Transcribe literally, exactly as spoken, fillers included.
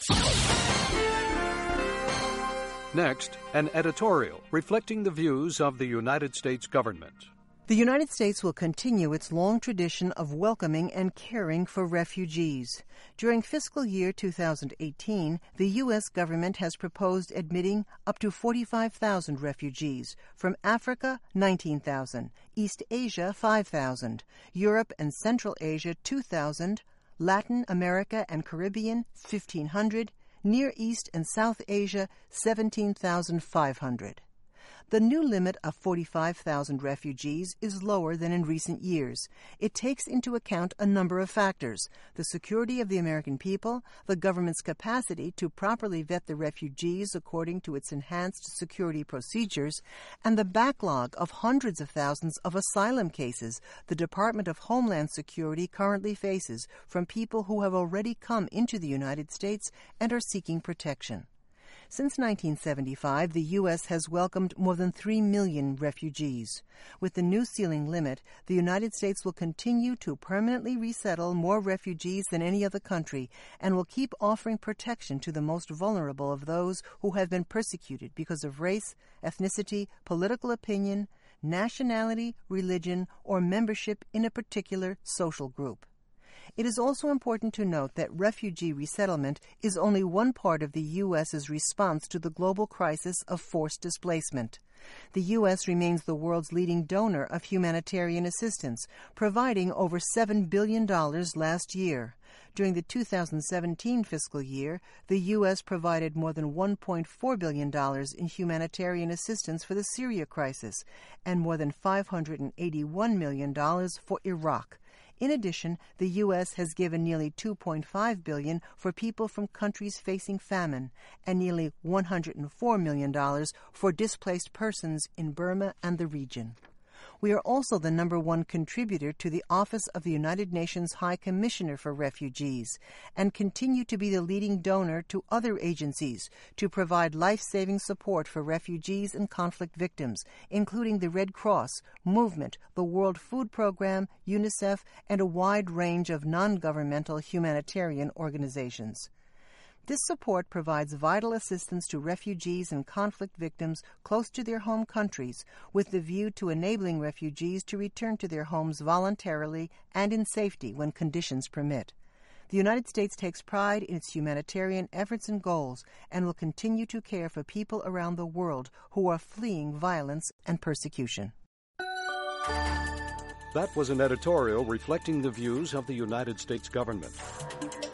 Next, an editorial reflecting the views of the United States government. The United States will continue its long tradition of welcoming and caring for refugees. During fiscal year two thousand eighteen, the U S government has proposed admitting up to forty-five thousand refugees, from Africa nineteen thousand, East Asia five thousand, Europe and Central Asia two thousand, Latin America and Caribbean fifteen hundred, Near East and South Asia seventeen thousand five hundred. The new limit of forty-five thousand refugees is lower than in recent years. It takes into account a number of factors: the security of the American people, the government's capacity to properly vet the refugees according to its enhanced security procedures, and the backlog of hundreds of thousands of asylum cases the Department of Homeland Security currently faces from people who have already come into the United States and are seeking protection. Since nineteen seventy-five, the U S has welcomed more than three million refugees. With the new ceiling limit, the United States will continue to permanently resettle more refugees than any other country and will keep offering protection to the most vulnerable of those who have been persecuted because of race, ethnicity, political opinion, nationality, religion, or membership in a particular social group. It is also important to note that refugee resettlement is only one part of the U S's response to the global crisis of forced displacement. The U S remains the world's leading donor of humanitarian assistance, providing over seven billion dollars last year. During the two thousand seventeen fiscal year, the U S provided more than one point four billion dollars in humanitarian assistance for the Syria crisis and more than five hundred eighty-one million dollars for Iraq. In addition, the U S has given nearly two point five billion dollars for people from countries facing famine and nearly one hundred four million dollars for displaced persons in Burma and the region. We are also the number one contributor to the Office of the United Nations High Commissioner for Refugees and continue to be the leading donor to other agencies to provide life-saving support for refugees and conflict victims, including the Red Cross, Movement, the World Food Program, UNICEF, and a wide range of non-governmental humanitarian organizations. This support provides vital assistance to refugees and conflict victims close to their home countries, with the view to enabling refugees to return to their homes voluntarily and in safety when conditions permit. The United States takes pride in its humanitarian efforts and goals and will continue to care for people around the world who are fleeing violence and persecution. That was an editorial reflecting the views of the United States government.